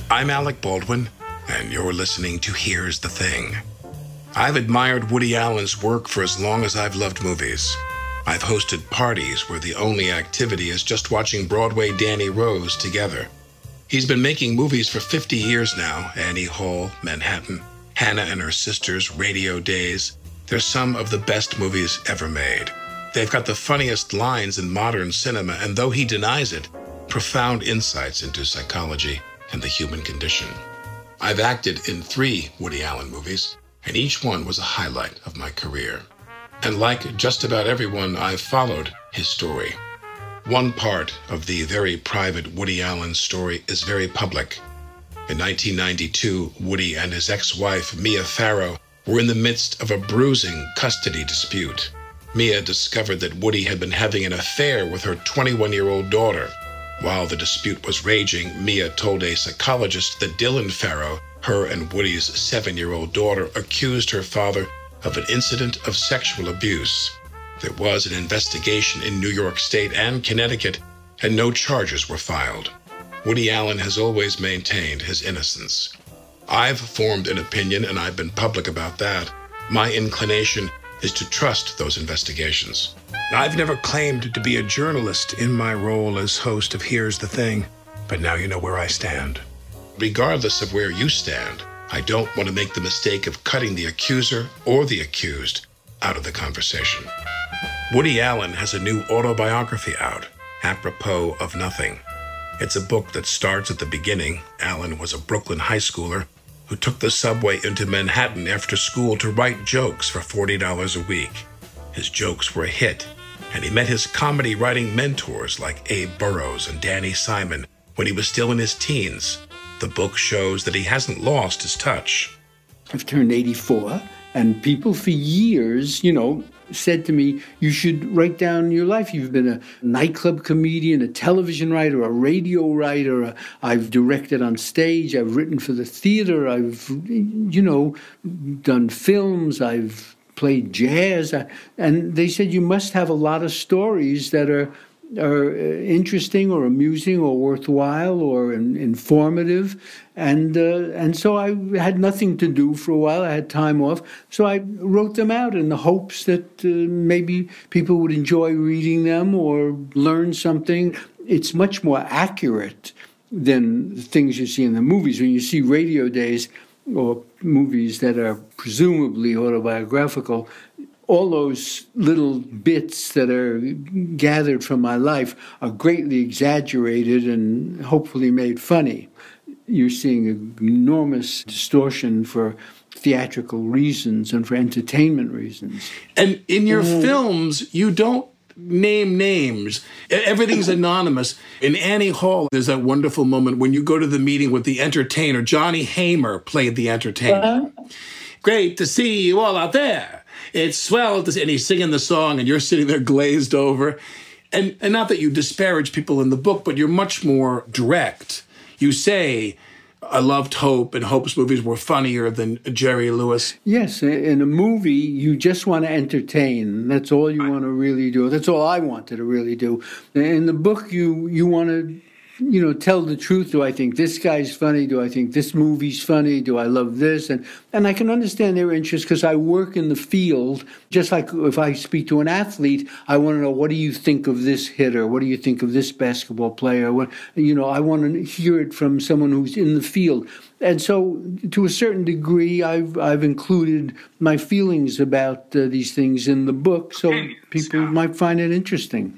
I'm Alec Baldwin, and you're listening to Here's the Thing. I've admired Woody Allen's work for as long as I've loved movies. I've hosted parties where the only activity is just watching Broadway Danny Rose together. He's been making movies for 50 years now. Annie Hall, Manhattan, Hannah and Her Sisters, Radio Days. They're some of the best movies ever made. They've got the funniest lines in modern cinema, and though he denies it, profound insights into psychology and the human condition. I've acted in 3 Woody Allen movies, and each one was a highlight of my career. And like just about everyone, I've followed his story. One part of the very private Woody Allen story is very public. In 1992, Woody and his ex-wife, Mia Farrow, were in the midst of a bruising custody dispute. Mia discovered that Woody had been having an affair with her 21-year-old daughter. While the dispute was raging, Mia told a psychologist that Dylan Farrow, her and Woody's 7-year-old daughter, accused her father of an incident of sexual abuse. There was an investigation in New York State and Connecticut, and no charges were filed. Woody Allen has always maintained his innocence. I've formed an opinion, and I've been public about that. My inclination is to trust those investigations. I've never claimed to be a journalist in my role as host of Here's the Thing, but now you know where I stand. Regardless of where you stand, I don't want to make the mistake of cutting the accuser or the accused out of the conversation. Woody Allen has a new autobiography out, Apropos of Nothing. It's a book that starts at the beginning. Allen was a Brooklyn high schooler who took the subway into Manhattan after school to write jokes for $40 a week. His jokes were a hit, and he met his comedy writing mentors like Abe Burrows and Danny Simon when he was still in his teens. The book shows that he hasn't lost his touch. I've turned 84, and people for years, said to me, you should write down your life. You've been a nightclub comedian, a television writer, a radio writer. I've directed on stage. I've written for the theater. I've, done films. I've played jazz. And they said, you must have a lot of stories that are interesting or amusing or worthwhile or informative. And so I had nothing to do for a while. I had time off. So I wrote them out in the hopes that maybe people would enjoy reading them or learn something. It's much more accurate than the things you see in the movies. When you see Radio Days or movies that are presumably autobiographical, all those little bits that are gathered from my life are greatly exaggerated and hopefully made funny. You're seeing an enormous distortion for theatrical reasons and for entertainment reasons. And in your films, you don't name names. Everything's anonymous. In Annie Hall, there's that wonderful moment when you go to the meeting with the entertainer. Johnny Hamer played the entertainer. Great to see you all out there. It's swell to see, and he's singing the song, and you're sitting there glazed over. And not that you disparage people in the book, but you're much more direct. You say, I loved Hope, and Hope's movies were funnier than Jerry Lewis. Yes, in a movie, you just want to entertain. That's all you want to really do. That's all I wanted to really do. In the book, you want to tell the truth. Do I think this guy's funny? Do I think this movie's funny? Do I love this? And I can understand their interest because I work in the field. Just like if I speak to an athlete, I want to know, what do you think of this hitter? What do you think of this basketball player? I want to hear it from someone who's in the field. And so, to a certain degree, I've included my feelings about these things in the book, so people might find it interesting.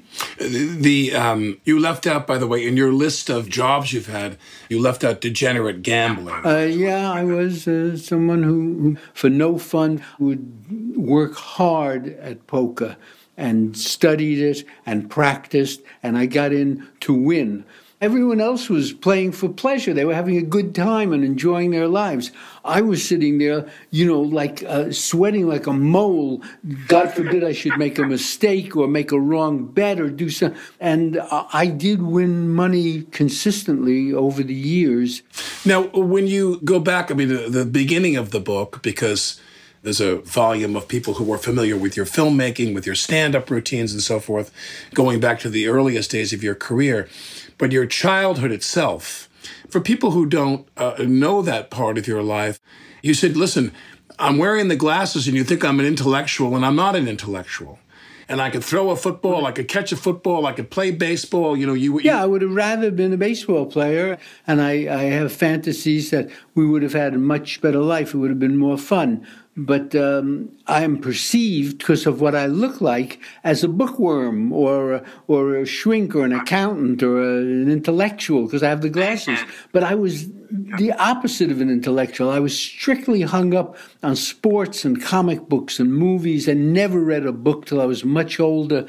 You left out, by the way, in your list of jobs you've had, you left out degenerate gambling. I was someone who, for no fun, would work hard at poker and studied it and practiced, and I got in to win. Everyone else was playing for pleasure. They were having a good time and enjoying their lives. I was sitting there, sweating like a mole. God forbid I should make a mistake or make a wrong bet or do something. And I did win money consistently over the years. Now, when you go back, the beginning of the book, because there's a volume of people who are familiar with your filmmaking, with your stand-up routines and so forth, going back to the earliest days of your career. But your childhood itself For people who don't know that part of your life, you said, listen, I'm wearing the glasses and you think I'm an intellectual, and I'm not an intellectual. And I could throw a football, I could catch a football, I could play baseball. Yeah, I would have rather been a baseball player. And I have fantasies that we would have had a much better life. It would have been more fun. But I am perceived, because of what I look like, as a bookworm or a shrink or an accountant or an intellectual, because I have the glasses. But I was the opposite of an intellectual. I was strictly hung up on sports and comic books and movies, and never read a book till I was much older.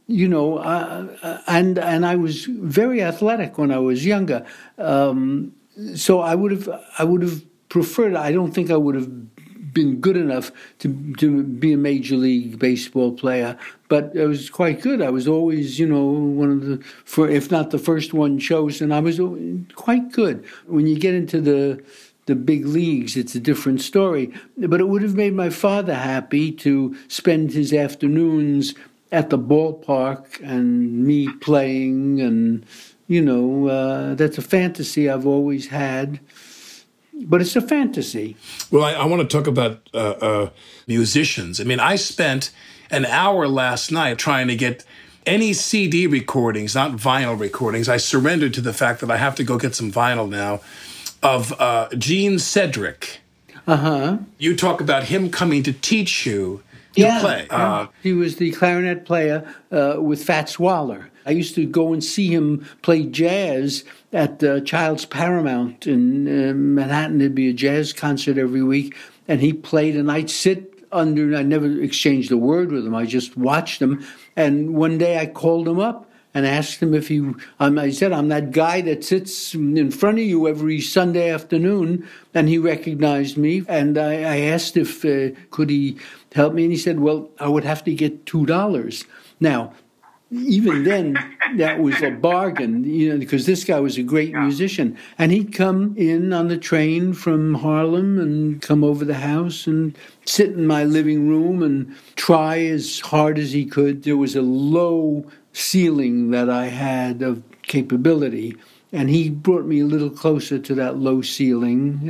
And I was very athletic when I was younger. So I would have preferred. I don't think I would have been good enough to be a Major League Baseball player, but I was quite good. I was always, one of the, if not the first one chosen. I was quite good. When you get into the big leagues, it's a different story. But it would have made my father happy to spend his afternoons at the ballpark and me playing, and that's a fantasy I've always had. But it's a fantasy. Well, I want to talk about musicians. I mean, I spent an hour last night trying to get any CD recordings, not vinyl recordings. I surrendered to the fact that I have to go get some vinyl now, of Gene Cedric. Uh-huh. You talk about him coming to teach you to play. He was the clarinet player with Fats Waller. I used to go and see him play jazz at Child's Paramount in Manhattan. There'd be a jazz concert every week, and he played, and I'd sit under. I never exchanged a word with him. I just watched him. And one day I called him up and asked him if I said, I'm that guy that sits in front of you every Sunday afternoon. And he recognized me. And I asked if could he help me, and he said, well, I would have to get $2. Now, even then, that was a bargain, because this guy was a great musician. And he'd come in on the train from Harlem and come over the house and sit in my living room and try as hard as he could. There was a low ceiling that I had of capability, and he brought me a little closer to that low ceiling.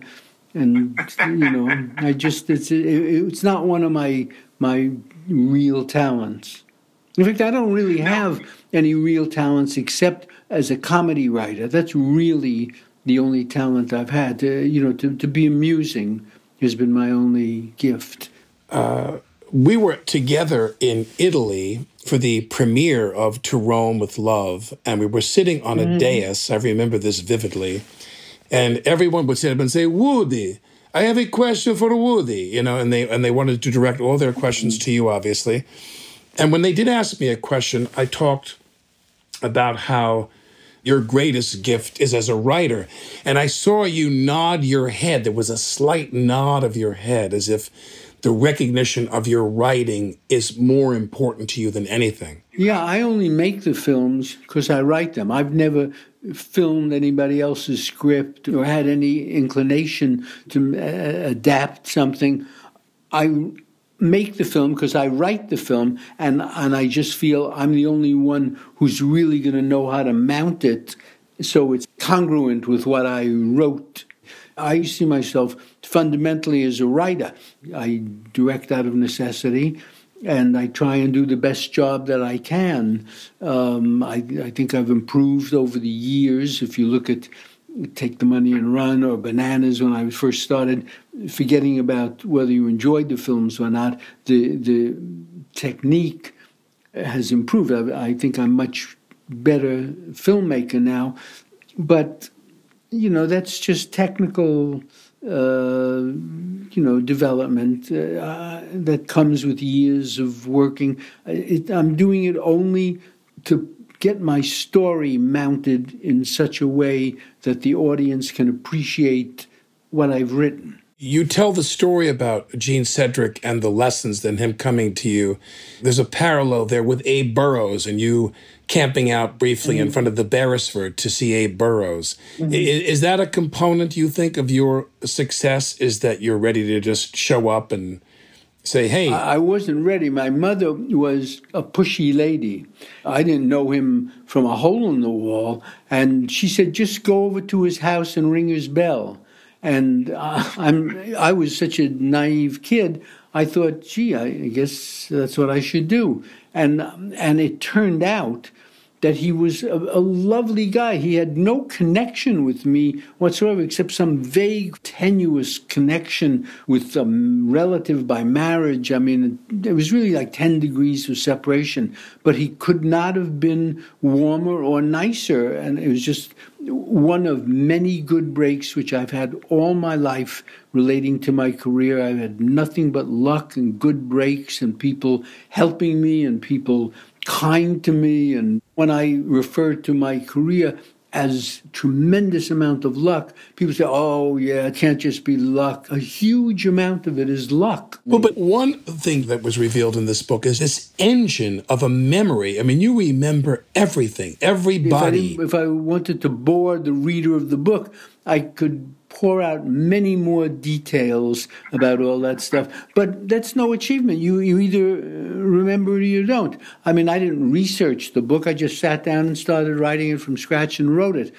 It's not one of my real talents. In fact, I don't really have any real talents except as a comedy writer. That's really the only talent I've had. To be amusing has been my only gift. We were together in Italy for the premiere of To Rome with Love, and we were sitting on a dais. I remember this vividly. And everyone would sit up and say, Woody, I have a question for Woody, and they wanted to direct all their questions to you, obviously. And when they did ask me a question, I talked about how your greatest gift is as a writer. And I saw you nod your head. There was a slight nod of your head, as if the recognition of your writing is more important to you than anything. Yeah, I only make the films because I write them. I've never filmed anybody else's script or had any inclination to adapt something. I make the film because I write the film, and I just feel I'm the only one who's really going to know how to mount it so it's congruent with what I wrote. I see myself fundamentally as a writer. I direct out of necessity, and I try and do the best job that I can. I think I've improved over the years. If you look at Take the Money and Run or Bananas, when I first started, forgetting about whether you enjoyed the films or not, the technique has improved. I think I'm much better filmmaker now. But, that's just technical, development that comes with years of working. I'm doing it only to get my story mounted in such a way that the audience can appreciate what I've written. You tell the story about Gene Cedric and the lessons and him coming to you. There's a parallel there with Abe Burrows and you camping out briefly in front of the Beresford to see Abe Burrows. Is that a component, you think, of your success, is that you're ready to just show up and say, hey. I wasn't ready. My mother was a pushy lady. I didn't know him from a hole in the wall. And she said, just go over to his house and ring his bell. And I was such a naive kid. I thought, gee, I guess that's what I should do. And it turned out that he was a lovely guy. He had no connection with me whatsoever, except some vague, tenuous connection with some relative by marriage. I mean, it was really like 10 degrees of separation. But he could not have been warmer or nicer. And it was just one of many good breaks which I've had all my life relating to my career. I've had nothing but luck and good breaks and people helping me and people kind to me. And when I refer to my career as tremendous amount of luck, people say, oh, yeah, it can't just be luck. A huge amount of it is luck. Well, but one thing that was revealed in this book is this engine of a memory. I mean, you remember everything, everybody. If I wanted to bore the reader of the book, I could pour out many more details about all that stuff. But that's no achievement. You either remember it or you don't. I mean, I didn't research the book. I just sat down and started writing it from scratch and wrote it.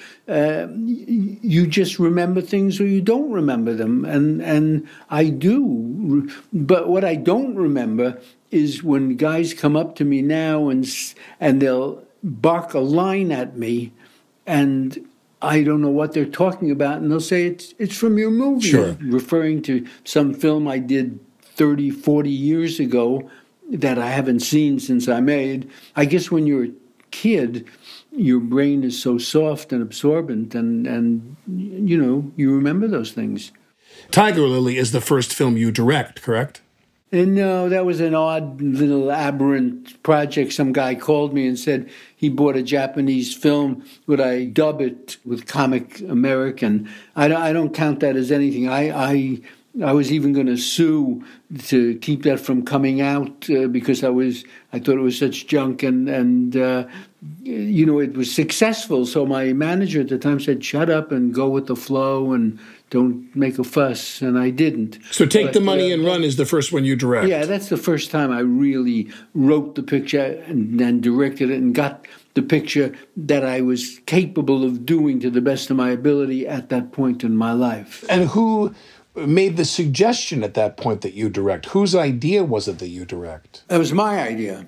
You just remember things or you don't remember them. And I do. But what I don't remember is when guys come up to me now and they'll bark a line at me and I don't know what they're talking about, and they'll say, it's from your movie. Sure. Referring to some film I did 30, 40 years ago that I haven't seen since I made. I guess when you're a kid, your brain is so soft and absorbent, and you know, you remember those things. Tiger Lily is the first film you direct, correct? And no, that was an odd little aberrant project. Some guy called me and said he bought a Japanese film. Would I dub it with Comic American? I don't count that as anything. I was even going to sue to keep that from coming out because I thought it was such junk and you know, it was successful. So my manager at the time said, shut up and go with the flow and don't make a fuss, and I didn't. So Take the Money and Run is the first one you direct. Yeah, that's the first time I really wrote the picture and then directed it and got the picture that I was capable of doing to the best of my ability at that point in my life. And who made the suggestion at that point that you direct? Whose idea was it that you direct? It was my idea.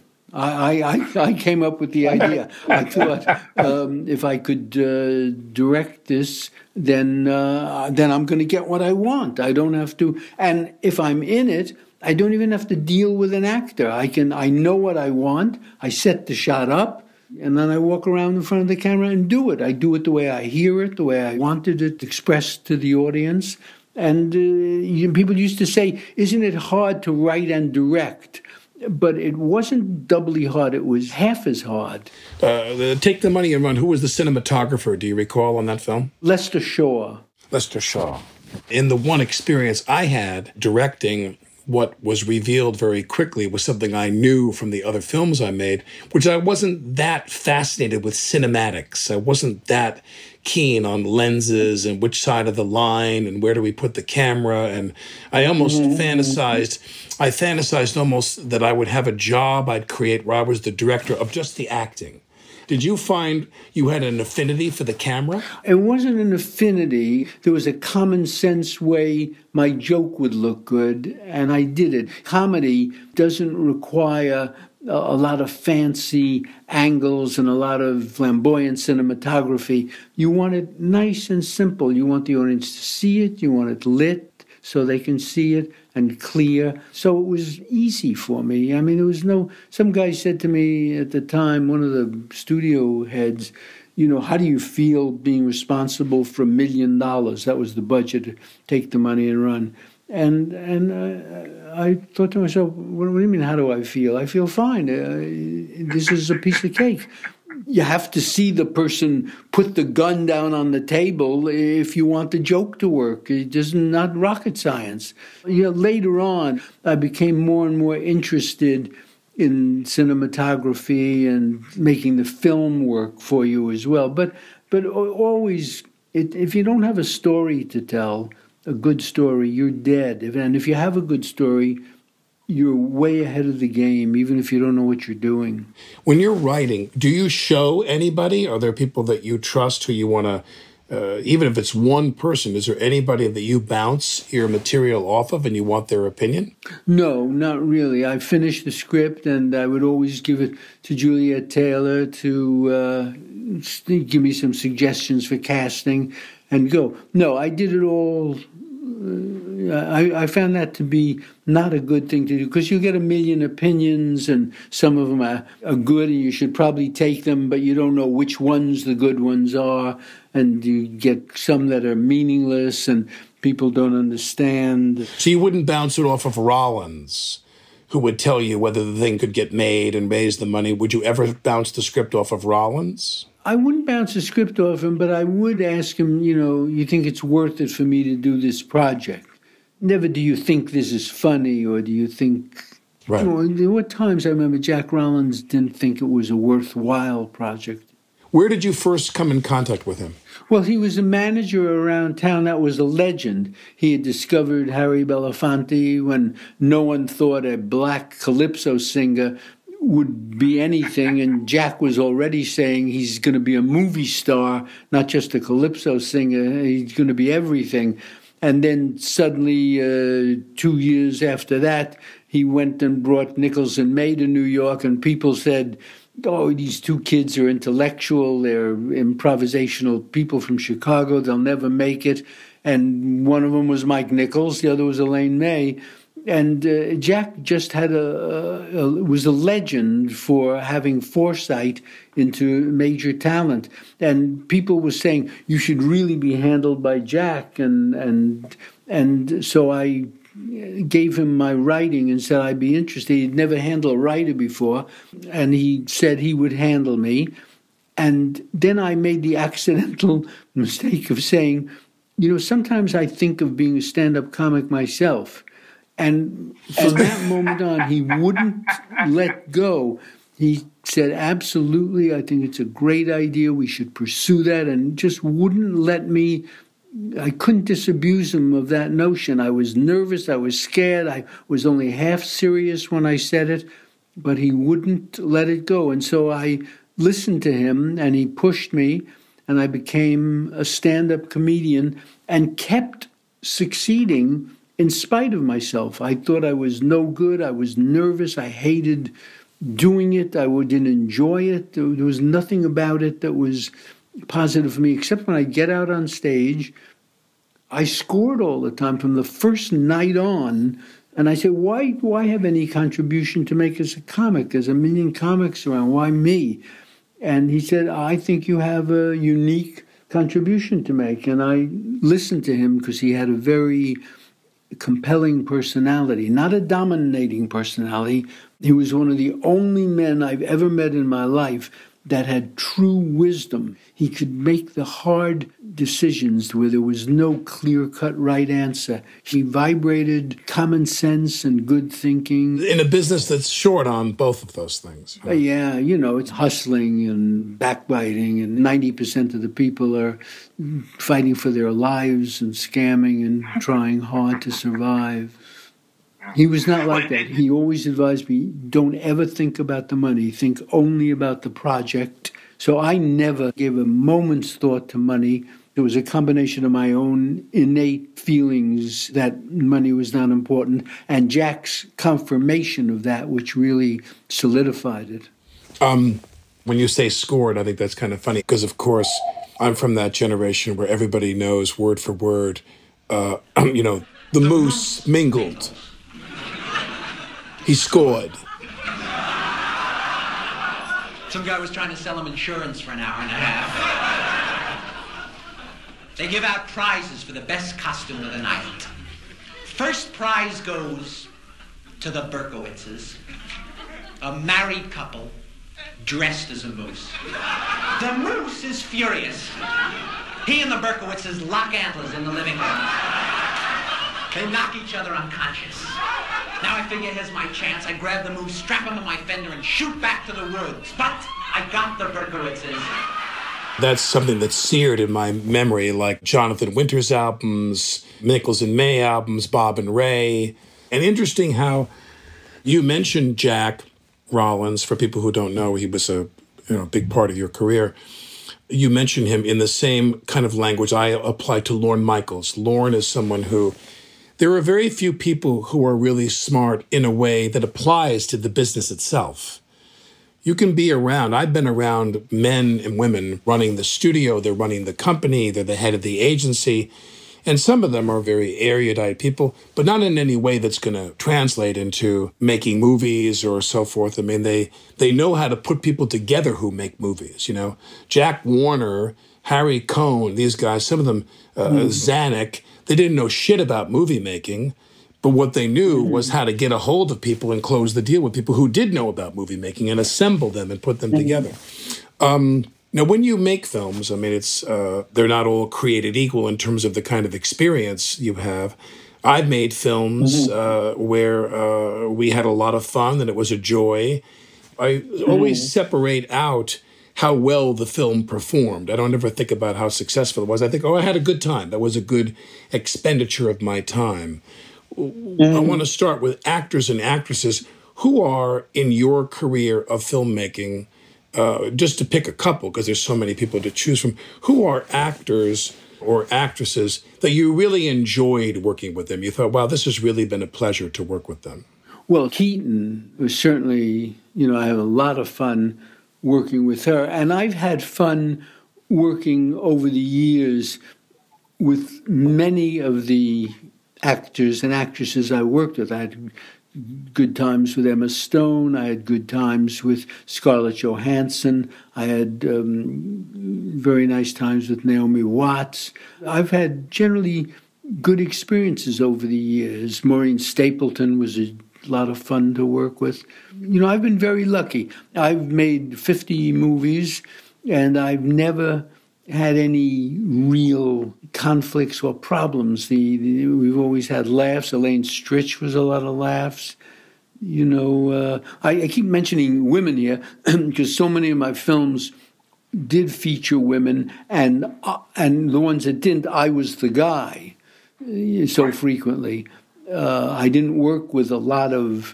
I came up with the idea. I thought if I could direct this, then I'm going to get what I want. I don't have to. And if I'm in it, I don't even have to deal with an actor. I know what I want. I set the shot up, and then I walk around in front of the camera and do it. I do it the way I hear it, the way I wanted it expressed to the audience. And people used to say, isn't it hard to write and direct? But it wasn't doubly hard. It was half as hard. Take the Money and Run. Who was the cinematographer? Do you recall on that film? Lester Shaw. Lester Shaw. In the one experience I had directing, what was revealed very quickly was something I knew from the other films I made, which I wasn't that fascinated with cinematics. I wasn't that keen on lenses and which side of the line and where do we put the camera. And I almost fantasized almost that I would have a job I'd create where I was the director of just the acting. Did you find you had an affinity for the camera? It wasn't an affinity. There was a common sense way my joke would look good, and I did it. Comedy doesn't require a lot of fancy angles and a lot of flamboyant cinematography. You want it nice and simple. You want the audience to see it. You want it lit so they can see it and clear. So it was easy for me. I mean, there was some guy said to me at the time, one of the studio heads, you know, how do you feel being responsible for $1 million? That was the budget, Take the Money and Run. And I thought to myself, what do you mean, how do I feel? I feel fine. This is a piece of cake. You have to see the person put the gun down on the table if you want the joke to work. It is not rocket science. You know, later on, I became more and more interested in cinematography and making the film work for you as well. But always, if you don't have a story to tell, a good story, you're dead. And if you have a good story, you're way ahead of the game, even if you don't know what you're doing. When you're writing, do you show anybody? Are there people that you trust who you want to, even if it's one person, is there anybody that you bounce your material off of and you want their opinion? No, not really. I finished the script and I would always give it to Juliet Taylor to give me some suggestions for casting and go. No, I did it all. I found that to be not a good thing to do because you get a million opinions and some of them are good and you should probably take them, but you don't know which ones the good ones are. And you get some that are meaningless and people don't understand. So you wouldn't bounce it off of Rollins, who would tell you whether the thing could get made and raise the money. Would you ever bounce the script off of Rollins? I wouldn't bounce the script off him, but I would ask him, you think it's worth it for me to do this project? Never do you think this is funny or do you think... Right. There were times I remember Jack Rollins didn't think it was a worthwhile project. Where did you first come in contact with him? Well, he was a manager around town that was a legend. He had discovered Harry Belafonte when no one thought a black calypso singer would be anything, and Jack was already saying he's going to be a movie star, not just a calypso singer. He's going to be everything. And then suddenly, 2 years after that, he went and brought Nichols and May to New York, and people said, oh, these two kids are intellectual, they're improvisational people from Chicago, they'll never make it. And one of them was Mike Nichols, the other was Elaine May. And Jack just was a legend for having foresight into major talent. And people were saying, you should really be handled by Jack. And so I gave him my writing and said I'd be interested. He'd never handled a writer before. And he said he would handle me. And then I made the accidental mistake of saying, sometimes I think of being a stand-up comic myself. And from that moment on, he wouldn't let go. He said, absolutely, I think it's a great idea. We should pursue that. And just wouldn't let me. I couldn't disabuse him of that notion. I was nervous. I was scared. I was only half serious when I said it. But he wouldn't let it go. And so I listened to him, and he pushed me, and I became a stand-up comedian and kept succeeding in spite of myself. I thought I was no good. I was nervous. I hated doing it. I didn't enjoy it. There was nothing about it that was positive for me, except when I get out on stage, I scored all the time from the first night on. And I said, why have any contribution to make as a comic? There's a million comics around. Why me? And he said, I think you have a unique contribution to make. And I listened to him because he had a very compelling personality, not a dominating personality. He was one of the only men I've ever met in my life that had true wisdom. He could make the hard decisions where there was no clear-cut right answer. He vibrated common sense and good thinking. In a business that's short on both of those things. Yeah, it's hustling and backbiting, and 90% of the people are fighting for their lives and scamming and trying hard to survive. He was not like that. He always advised me, don't ever think about the money. Think only about the project. So I never gave a moment's thought to money. It was a combination of my own innate feelings that money was not important and Jack's confirmation of that, which really solidified it. When you say scored, I think that's kind of funny because, of course, I'm from that generation where everybody knows word for word, the moose mingled. He scored. Some guy was trying to sell him insurance for an hour and a half. They give out prizes for the best costume of the night. First prize goes to the Berkowitzes, a married couple dressed as a moose. The moose is furious. He and the Berkowitzes lock antlers in the living room. They knock each other unconscious. Now I figure here's my chance. I grab the moose, strap him to my fender, and shoot back to the woods. But I got the Berkowitzes. That's something that's seared in my memory, like Jonathan Winter's albums, Nichols and May albums, Bob and Ray. And interesting how You mentioned Jack Rollins. For people who don't know, he was a big part of your career. You mentioned him in the same kind of language I apply to Lorne Michaels. Lorne is someone who, there are very few people who are really smart in a way that applies to the business itself. You can be around, I've been around men and women running the studio, they're running the company, they're the head of the agency, and some of them are very erudite people, but not in any way that's going to translate into making movies or so forth. I mean, they know how to put people together who make movies, Jack Warner, Harry Cohn, these guys, some of them, Zanuck, they didn't know shit about movie making, but what they knew was how to get a hold of people and close the deal with people who did know about movie making and assemble them and put them together. Now, when you make films, I mean, it's they're not all created equal in terms of the kind of experience you have. I've made films where we had a lot of fun and it was a joy. I always separate out how well the film performed. I don't ever think about how successful it was. I think, I had a good time. That was a good expenditure of my time. I want to start with actors and actresses. Who are, in your career of filmmaking, just to pick a couple, because there's so many people to choose from, who are actors or actresses that you really enjoyed working with them? You thought, wow, this has really been a pleasure to work with them. Well, Keaton was certainly, I have a lot of fun working with her. And I've had fun working over the years with many of the actors and actresses I worked with. I had good times with Emma Stone. I had good times with Scarlett Johansson. I had very nice times with Naomi Watts. I've had generally good experiences over the years. Maureen Stapleton was a lot of fun to work with. I've been very lucky. I've made 50 movies, and I've never had any real conflicts or problems. We've always had laughs. Elaine Stritch was a lot of laughs. I keep mentioning women here because so many of my films did feature women, and the ones that didn't, I was the guy so frequently. I didn't work with a lot of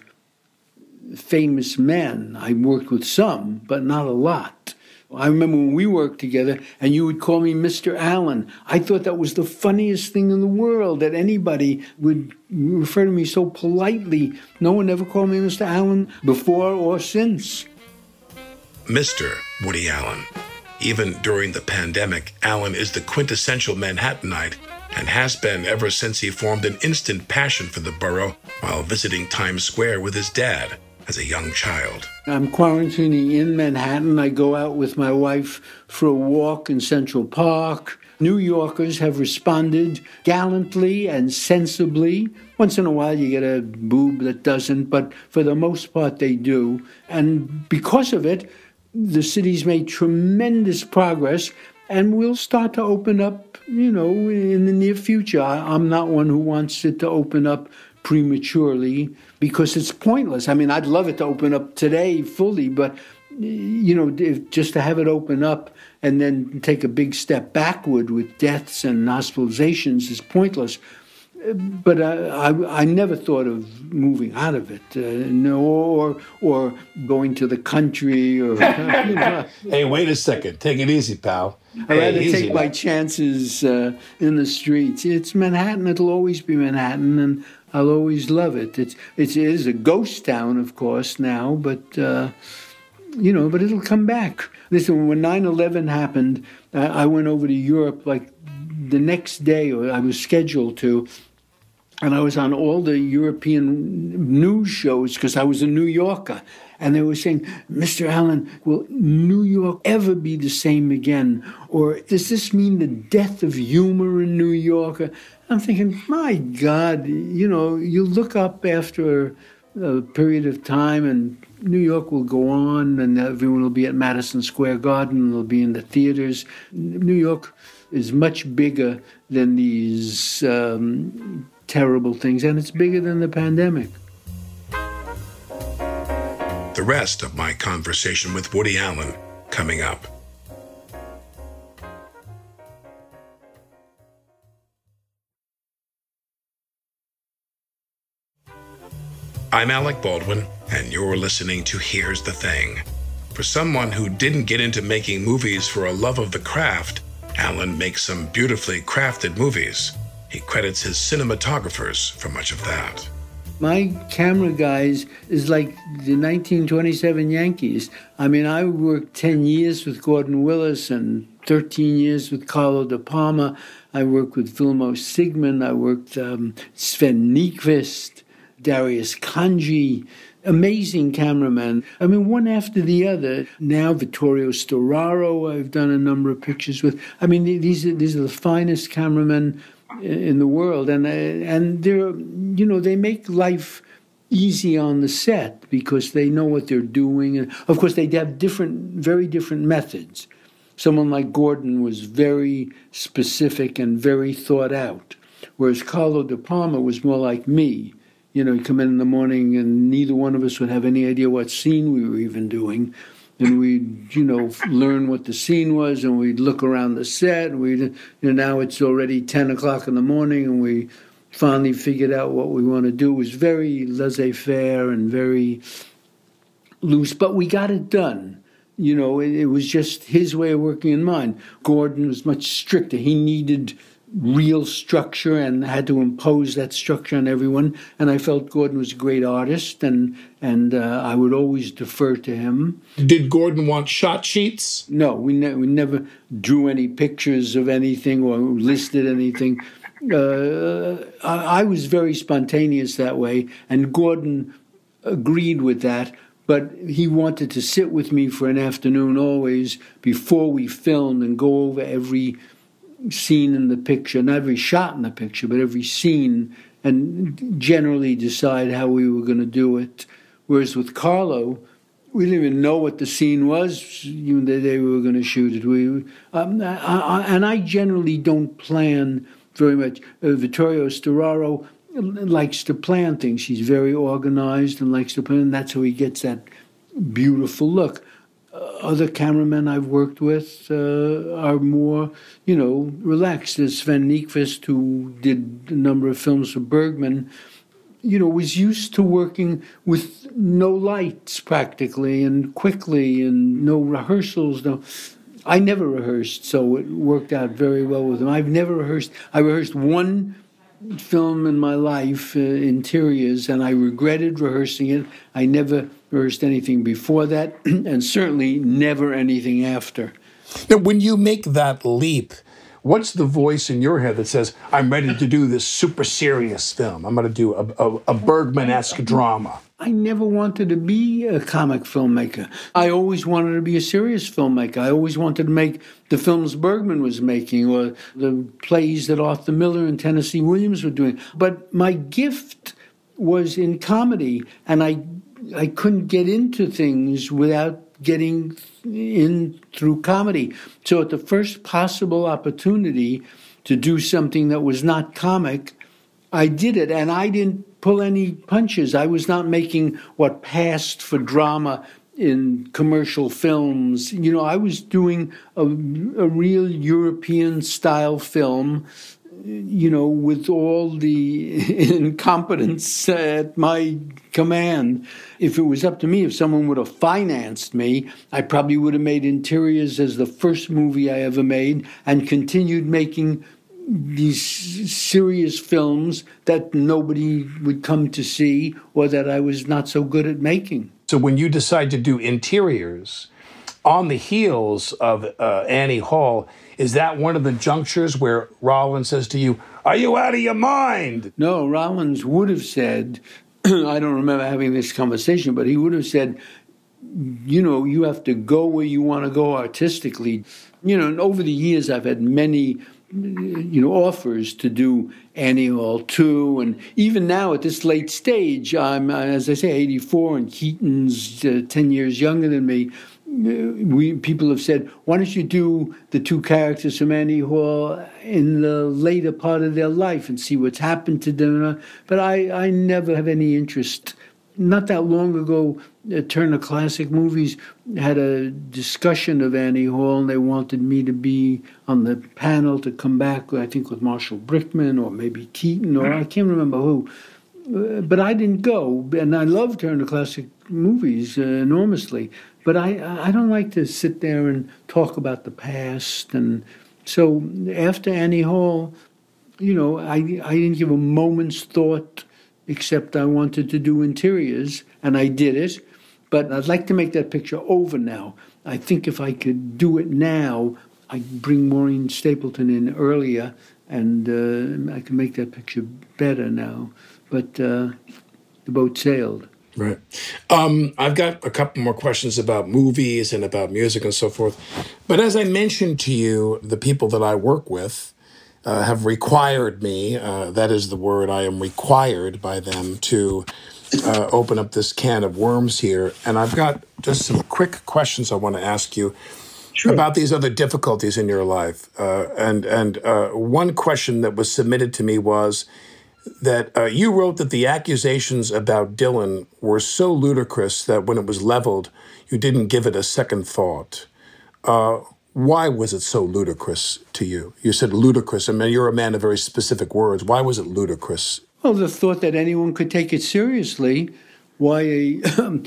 famous men. I worked with some, but not a lot. I remember when we worked together and you would call me Mr. Allen. I thought that was the funniest thing in the world, that anybody would refer to me so politely. No one ever called me Mr. Allen before or since. Mr. Woody Allen. Even during the pandemic, Allen is the quintessential Manhattanite and has been ever since he formed an instant passion for the borough while visiting Times Square with his dad as a young child. I'm quarantining in Manhattan. I go out with my wife for a walk in Central Park. New Yorkers have responded gallantly and sensibly. Once in a while you get a boob that doesn't, but for the most part they do. And because of it, the city's made tremendous progress, and we'll start to open up, in the near future. I'm not one who wants it to open up prematurely because it's pointless. I mean, I'd love it to open up today fully, but, just to have it open up and then take a big step backward with deaths and hospitalizations is pointless. But I never thought of moving out of it, or going to the country. Or Hey, wait a second. Take it easy, pal. I'd rather take my chances in the streets. It's Manhattan. It'll always be Manhattan, and I'll always love it. It is a ghost town, of course, now, but but it'll come back. Listen, when 9/11 happened, I went over to Europe like the next day, or I was scheduled to. And I was on all the European news shows because I was a New Yorker. And they were saying, Mr. Allen, will New York ever be the same again? Or does this mean the death of humor in New York? I'm thinking, my God, you look up after a period of time and New York will go on and everyone will be at Madison Square Garden, they'll be in the theaters. New York is much bigger than these terrible things, and it's bigger than the pandemic. The rest of my conversation with Woody Allen coming up. I'm Alec Baldwin, and you're listening to Here's the Thing. For someone who didn't get into making movies for a love of the craft, Alan makes some beautifully crafted movies. He credits his cinematographers for much of that. My camera guys is like the 1927 Yankees. I mean, I worked 10 years with Gordon Willis and 13 years with Carlo De Palma. I worked with Vilmos Zsigmond. I worked Sven Nykvist, Darius Kanji, amazing cameraman. I mean, one after the other. Now, Vittorio Storaro, I've done a number of pictures with. I mean, these are the finest cameramen in the world, and they're, they make life easy on the set because they know what they're doing, and of course they have very different methods. Someone like Gordon was very specific and very thought out, whereas Carlo De Palma was more like me. He'd come in the morning and neither one of us would have any idea what scene we were even doing. And we'd, learn what the scene was, and we'd look around the set, and now it's already 10 o'clock in the morning, and we finally figured out what we want to do. It was very laissez-faire and very loose, but we got it done. It was just his way of working and mine. Gordon was much stricter. He needed real structure and had to impose that structure on everyone. And I felt Gordon was a great artist, and I would always defer to him. Did Gordon want shot sheets? No, we never drew any pictures of anything or listed anything. I was very spontaneous that way, and Gordon agreed with that. But he wanted to sit with me for an afternoon always before we filmed and go over every scene in the picture, not every shot in the picture, but every scene, and generally decide how we were going to do it. Whereas with Carlo, we didn't even know what the scene was, even the day we were going to shoot it. And I generally don't plan very much. Vittorio Storaro likes to plan things. He's very organized and likes to plan, and that's how he gets that beautiful look. Other cameramen I've worked with are more, relaxed. There's Sven Nykvist, who did a number of films for Bergman, was used to working with no lights practically and quickly and no rehearsals. I never rehearsed, so it worked out very well with him. I've never rehearsed. I rehearsed one film in my life, Interiors, and I regretted rehearsing it. I never rehearsed anything before that, and certainly never anything after. Now, when you make that leap, what's the voice in your head that says, I'm ready to do this super serious film? I'm going to do a Bergman-esque drama. I never wanted to be a comic filmmaker. I always wanted to be a serious filmmaker. I always wanted to make the films Bergman was making or the plays that Arthur Miller and Tennessee Williams were doing. But my gift was in comedy, and I couldn't get into things without getting in through comedy. So at the first possible opportunity to do something that was not comic, I did it, and I didn't pull any punches. I was not making what passed for drama in commercial films. I was doing a real European-style film, with all the incompetence at my command. If it was up to me, if someone would have financed me, I probably would have made Interiors as the first movie I ever made and continued making these serious films that nobody would come to see or that I was not so good at making. So when you decide to do Interiors, on the heels of Annie Hall, is that one of the junctures where Rollins says to you, are you out of your mind? No, Rollins would have said, I don't remember having this conversation, but he would have said, you have to go where you want to go artistically. And over the years I've had many offers to do Annie Hall 2, and even now at this late stage, I'm, as I say, 84, and Keaton's 10 years younger than me. People have said, why don't you do the two characters from Annie Hall in the later part of their life and see what's happened to them? But I never have any interest. Not that long ago, Turner Classic Movies had a discussion of Annie Hall, and they wanted me to be on the panel to come back, I think, with Marshall Brickman or maybe Keaton, or I can't remember who. but I didn't go. And I love Turner Classic Movies enormously. But I don't like to sit there and talk about the past. And so after Annie Hall, I didn't give a moment's thought, except I wanted to do interiors, and I did it. But I'd like to make that picture over now. I think if I could do it now, I'd bring Maureen Stapleton in earlier, and I can make that picture better now. But the boat sailed. Right. I've got a couple more questions about movies and about music and so forth. But as I mentioned to you, the people that I work with have required me, that is the word, I am required by them to open up this can of worms here. And I've got just some quick questions I want to ask you about these other difficulties in your life. And one question that was submitted to me was that you wrote that the accusations about Dylan were so ludicrous that when it was leveled, you didn't give it a second thought. Why was it so ludicrous to you? You said ludicrous. I mean, you're a man of very specific words. Why was it ludicrous? Well, the thought that anyone could take it seriously. Why a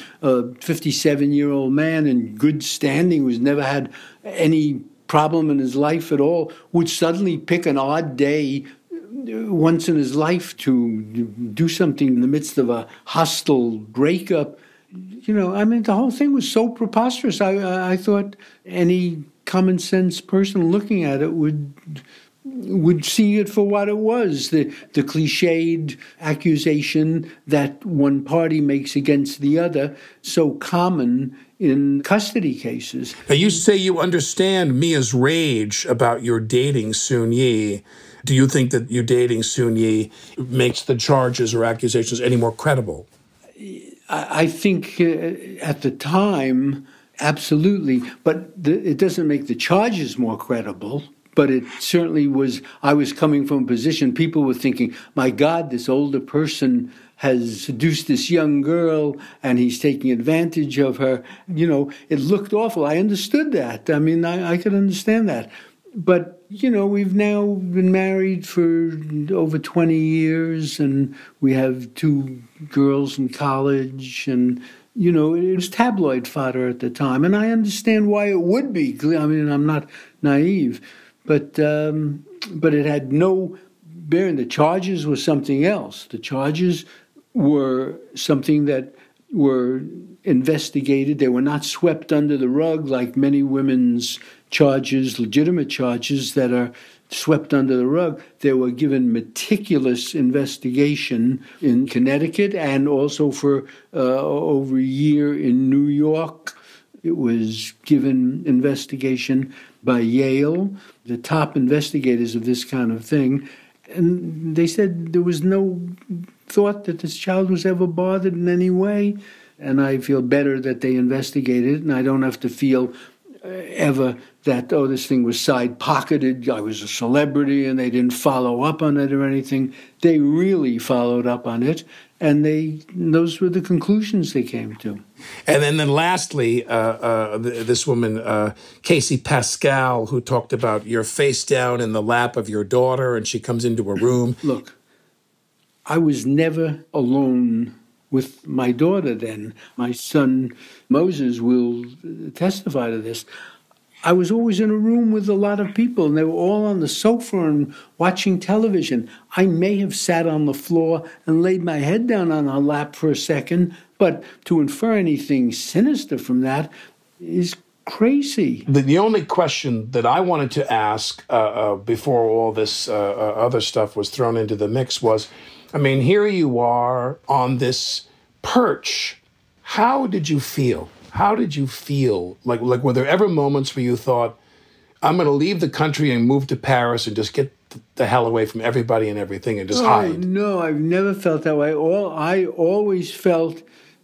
57-year-old man in good standing who's never had any problem in his life at all would suddenly pick an odd day once in his life to do something in the midst of a hostile breakup. The whole thing was so preposterous. I thought any common sense person looking at it would see it for what it was, the cliched accusation that one party makes against the other, so common in custody cases. Now, you say you understand Mia's rage about your dating Soon Yi. Do you think that you dating Soon Yi makes the charges or accusations any more credible? I think at the time, absolutely. But it doesn't make the charges more credible. But it certainly was, I was coming from a position, people were thinking, my God, this older person has seduced this young girl and he's taking advantage of her. It looked awful. I understood that. I mean, I could understand that. But, we've now been married for over 20 years and we have 2 girls in college and, it was tabloid fodder at the time. And I understand why it would be. I mean, I'm not naive. But it had no bearing. The charges were something else. The charges were something that were investigated. They were not swept under the rug like many women's charges, legitimate charges that are swept under the rug. They were given meticulous investigation in Connecticut and also for over a year in New York. It was given investigation by Yale, the top investigators of this kind of thing. And they said there was no thought that this child was ever bothered in any way. And I feel better that they investigated, and I don't have to feel ever that, this thing was side-pocketed, I was a celebrity, and they didn't follow up on it or anything. They really followed up on it, and those were the conclusions they came to. And then lastly, this woman, Casey Pascal, who talked about your face down in the lap of your daughter, and she comes into a room. Look, I was never alone with my daughter then. My son Moses will testify to this. I was always in a room with a lot of people, and they were all on the sofa and watching television. I may have sat on the floor and laid my head down on her lap for a second, but to infer anything sinister from that is crazy. The only question that I wanted to ask before all this other stuff was thrown into the mix was, here you are on this perch. How did you feel? How did you feel? Like were there ever moments where you thought, I'm going to leave the country and move to Paris and just get the hell away from everybody and everything and just hide? No, I've never felt that way. I always felt,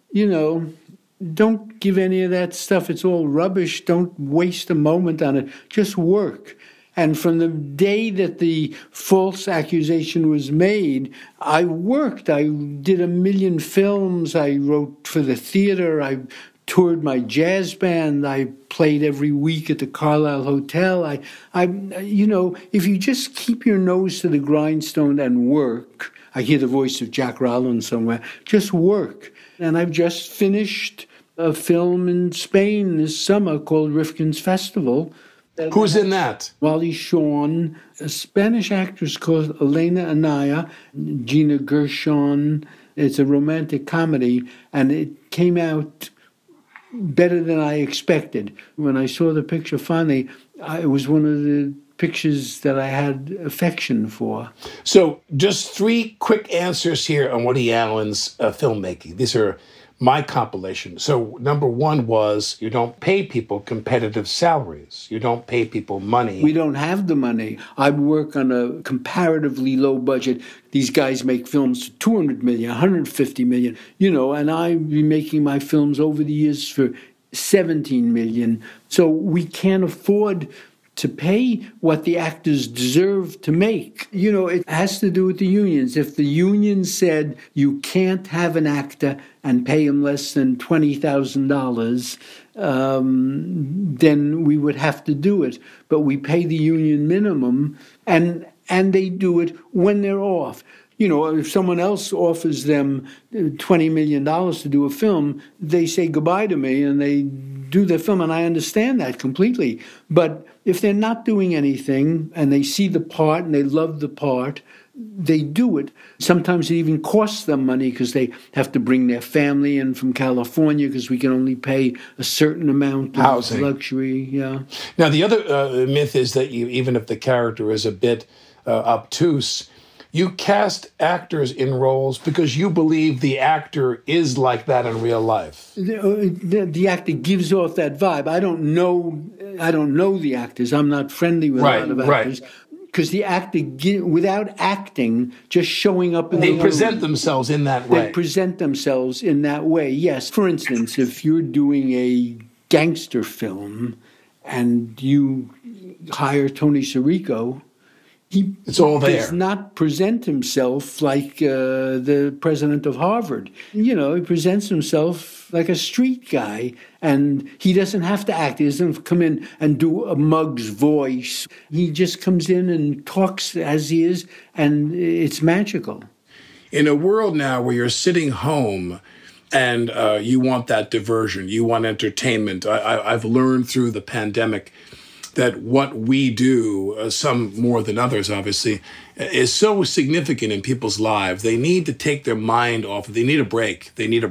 don't give any of that stuff. It's all rubbish. Don't waste a moment on it. Just work. And from the day that the false accusation was made, I worked. I did 1 million films. I wrote for the theater. I toured my jazz band. I played every week at the Carlisle Hotel. If you just keep your nose to the grindstone and work, I hear the voice of Jack Rollins somewhere. Just work. And I've just finished a film in Spain this summer called Rifkin's Festival. Who's in that? Wally Shawn, a Spanish actress called Elena Anaya, Gina Gershon. It's a romantic comedy, and it came out better than I expected. When I saw the picture finally, it was one of the pictures that I had affection for. So just 3 quick answers here on Woody Allen's filmmaking. These are my compilation. So number 1 was you don't pay people competitive salaries. You don't pay people money. We don't have the money. I work on a comparatively low budget. These guys make films for $200 million, $150 million, and I've been making my films over the years for $17 million. So we can't afford to pay what the actors deserve to make. It has to do with the unions. If the union said you can't have an actor and pay him less than $20,000, then we would have to do it. But we pay the union minimum, and they do it when they're off. If someone else offers them $20 million to do a film, they say goodbye to me and they do the film, and I understand that completely. But if they're not doing anything and they see the part and they love the part, they do it. Sometimes it even costs them money because they have to bring their family in from California because we can only pay a certain amount of housing. Luxury. Yeah. Now, the other myth is that even if the character is a bit obtuse, you cast actors in roles because you believe the actor is like that in real life. The actor gives off that vibe. I don't know the actors. I'm not friendly with a lot of actors. Because the actor, without acting, just showing up in the room, they present themselves in that way. They present themselves in that way, yes. For instance, if you're doing a gangster film and you hire Tony Sirico, it's all there. Does not present himself like the president of Harvard. He presents himself like a street guy, and he doesn't have to act. He doesn't come in and do a mug's voice. He just comes in and talks as he is, and it's magical. In a world now where you're sitting home and you want that diversion, you want entertainment, I've learned through the pandemic that what we do, some more than others, obviously, is so significant in people's lives. They need to take their mind off. They need a break.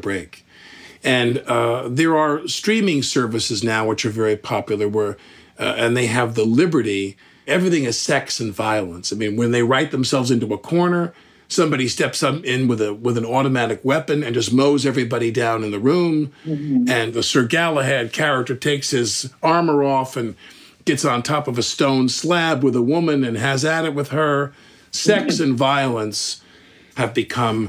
And there are streaming services now which are very popular where, and they have the liberty, everything is sex and violence. I mean, when they write themselves into a corner, somebody steps up in with an automatic weapon and just mows everybody down in the room. Mm-hmm. And the Sir Galahad character takes his armor off and gets on top of a stone slab with a woman and has at it with her. Sex and violence have become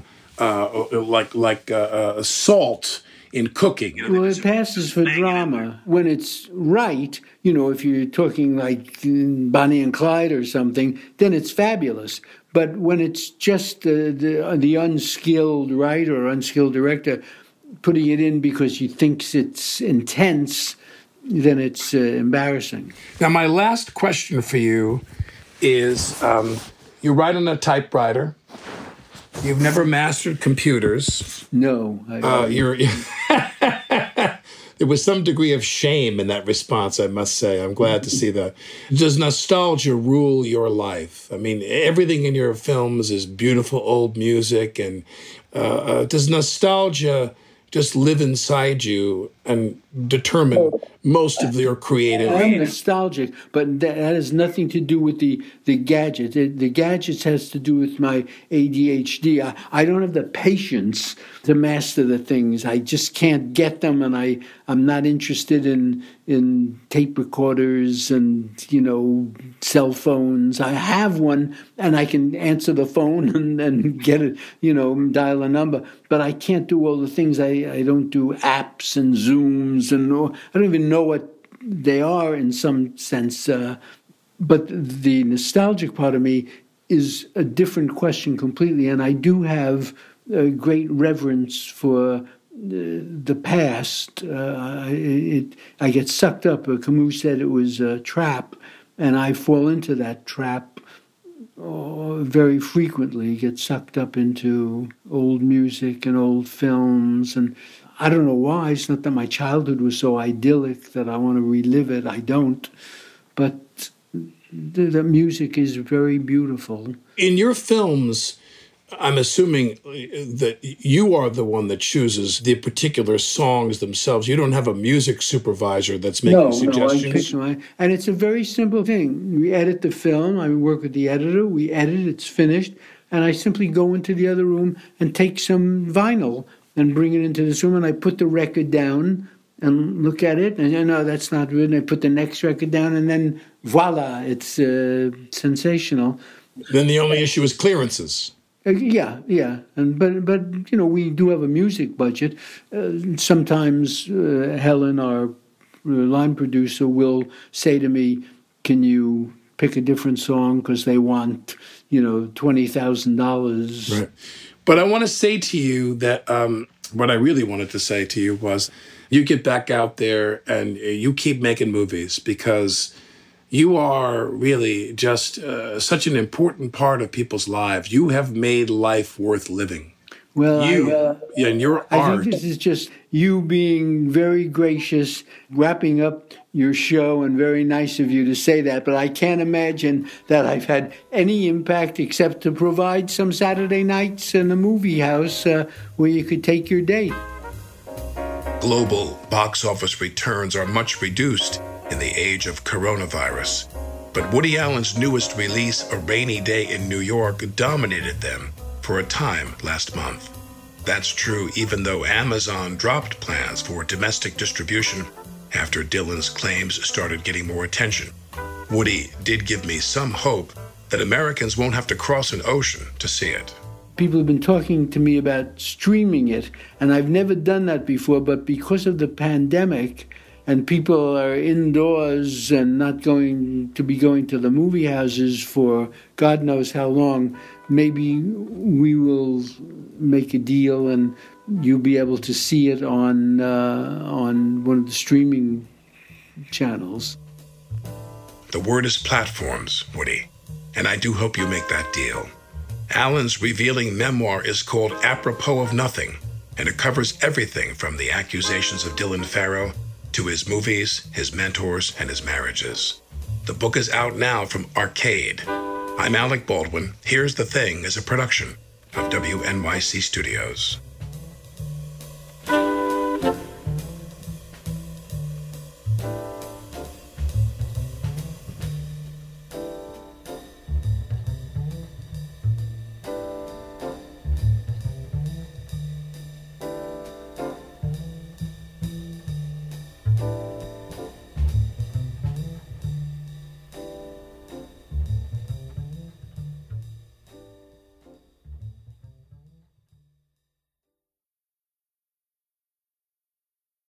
like salt in cooking. Well, it passes for drama. When it's right, if you're talking like Bonnie and Clyde or something, then it's fabulous. But when it's just the unskilled writer or unskilled director putting it in because he thinks it's intense, then it's embarrassing. Now, my last question for you is, you write on a typewriter. You've never mastered computers. No. There was some degree of shame in that response, I must say. I'm glad to see that. Does nostalgia rule your life? I mean, everything in your films is beautiful old music. And does nostalgia just live inside you and determine most of your creative? I'm nostalgic, but that has nothing to do with the gadget. The gadgets has to do with my ADHD. I don't have the patience to master the things. I just can't get them, and I'm not interested in tape recorders and cell phones. I have one, and I can answer the phone and get it, dial a number. But I can't do all the things. I don't do apps and Zooms, and I don't even know what they are in some sense. But the nostalgic part of me is a different question completely, and I do have a great reverence for the past. I get sucked up. Camus said it was a trap, and I fall into that trap very frequently get sucked up into old music and old films. And I don't know why. It's not that my childhood was so idyllic that I want to relive it. I don't. But the music is very beautiful. In your films, I'm assuming that you are the one that chooses the particular songs themselves. You don't have a music supervisor that's making suggestions? No, I pick and it's a very simple thing. We edit the film. I work with the editor. We edit. It's finished. And I simply go into the other room and take some vinyl and bring it into this room. And I put the record down and look at it. And I know that's not good. And I put the next record down. And then voila, it's sensational. Then the only issue is clearances. Yeah, and but we do have a music budget. Sometimes Helen, our line producer, will say to me, "Can you pick a different song because they want $20,000?" Right. But I want to say to you that what I really wanted to say to you was, you get back out there and you keep making movies, because you are really just such an important part of people's lives. You have made life worth living. Well, and your I art. think this is just you being very gracious, wrapping up your show, and very nice of you to say that. But I can't imagine that I've had any impact except to provide some Saturday nights in a movie house where you could take your date. Global box office returns are much reduced in the age of coronavirus. But Woody Allen's newest release, A Rainy Day in New York, dominated them for a time last month. That's true even though Amazon dropped plans for domestic distribution after Dylan's claims started getting more attention. Woody did give me some hope that Americans won't have to cross an ocean to see it. People have been talking to me about streaming it, and I've never done that before, but because of the pandemic, and people are indoors and not going to be going to the movie houses for God knows how long, maybe we will make a deal and you'll be able to see it on one of the streaming channels. The word is platforms, Woody, and I do hope you make that deal. Allen's revealing memoir is called Apropos of Nothing, and it covers everything from the accusations of Dylan Farrow to his movies, his mentors, and his marriages. The book is out now from Arcade. I'm Alec Baldwin. Here's the Thing is a production of WNYC Studios.